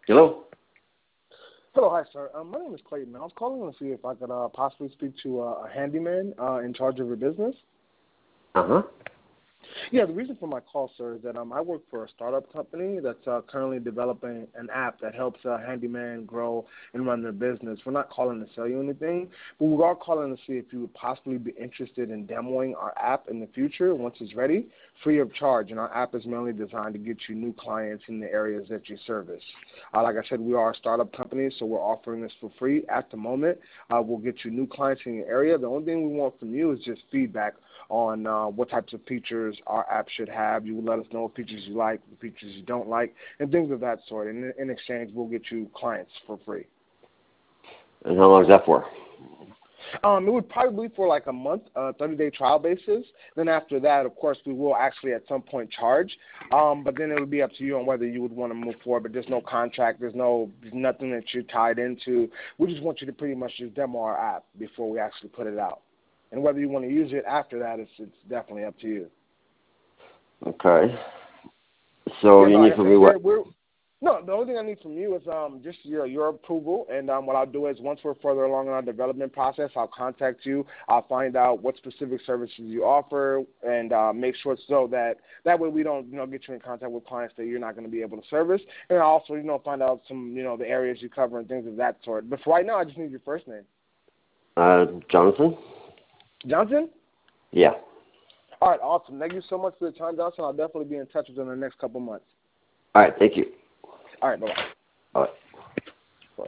Hello? Hello, hi, sir. My name is Clayton. I was calling to see if I could possibly speak to a handyman in charge of your business. Uh-huh. Yeah, the reason for my call, sir, is that I work for a startup company that's currently developing an app that helps handyman grow and run their business. We're not calling to sell you anything, but we are calling to see if you would possibly be interested in demoing our app in the future once it's ready, free of charge. And our app is mainly designed to get you new clients in the areas that you service. Like I said, we are a startup company, so we're offering this for free at the moment. We'll get you new clients in your area. The only thing we want from you is just feedback on what types of features our app should have. You will let us know what features you like, the features you don't like, and things of that sort. And in exchange, we'll get you clients for free. And how long is that for? It would probably be for like a month, 30-day trial basis. Then after that, of course, we will actually at some point charge. But then it would be up to you on whether you would want to move forward. But there's no contract. There's nothing that you're tied into. We just want you to pretty much just demo our app before we actually put it out. And whether you want to use it after that, it's definitely up to you. Okay. So you need from me what? No, the only thing I need from you is just your approval. And what I'll do is once we're further along in our development process, I'll contact you. I'll find out what specific services you offer and make sure so that way we don't get you in contact with clients that you're not going to be able to service. And I'll also find out some the areas you cover and things of that sort. But for right now, I just need your first name. Jonathan. Johnson? Yeah. All right, awesome. Thank you so much for the time, Johnson. I'll definitely be in touch within the next couple months. All right, thank you. All right, bye-bye.